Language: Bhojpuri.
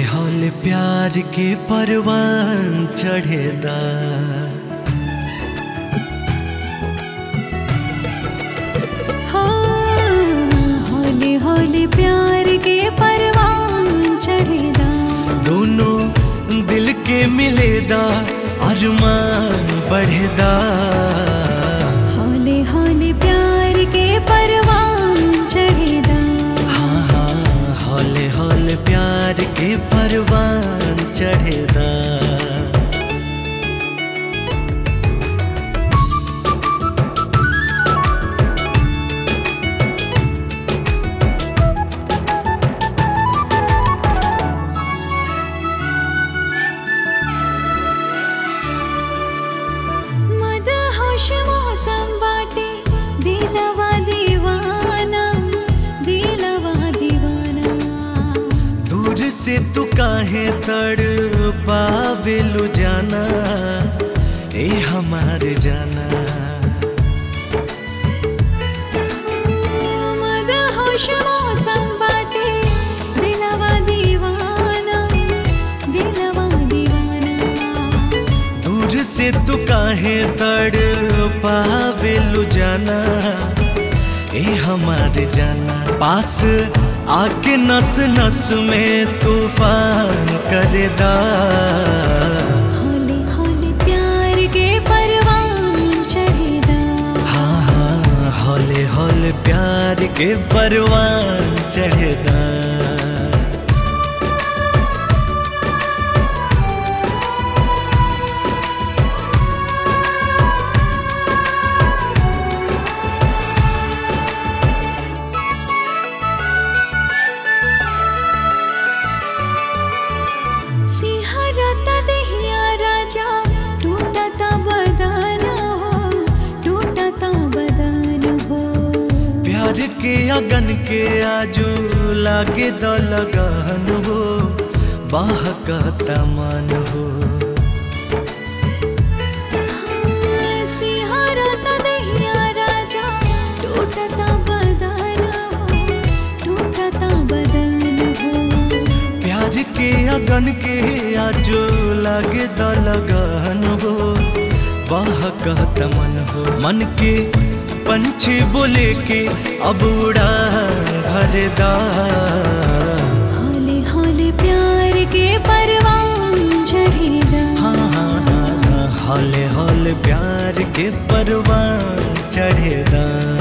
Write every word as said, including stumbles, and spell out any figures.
हौले प्यार के परवान चढ़ेदा। हाँ, हौले हौले प्यार के परवान चढ़ेदा। दोनों दिल के मिलेदा अरमान बढ़ेदा। हौले हौले प्यार के परवान चढ़ेदा। हाँ हाँ हौले हौले प्यार के परवान चढ़ेदा। मौसम बाटे दिलवा दीवाना, दिलवा दीवाना। दूर से तू काहे तड़ पावेलु जाना, ए हमार जाना। मदहोश मौसम बाटे दिलवा दीवाना, दिलवा दीवाना। दूर से तू काहे तड़ पावेलु जाना, ए हमार जाना। पास आके नस नस में तूफान करेदा। हौले हौले प्यार के परवान चढ़ेदा। हाँ हाँ हौले हौले प्यार के परवान चढ़ेदा। सिहरता देहिया राजा, टूटता बदन हो, टूटता बदन हो। प्यार के अगन के आजू लागे द लगन हो, बहकता मन हो। सिहरता देहिया राजा, टूटता बदन हो, टूटता बदन हो। प्यार के अगन के आजो लागे द लगन हो, बहकत मन हो। मन के पंछी बोले के अब उड़ान भरदा। हौले हौले प्यार के परवान चढ़ेदा। हाँ हाँ हाँ हाँ हौले हौले प्यार के परवान चढ़ेदा।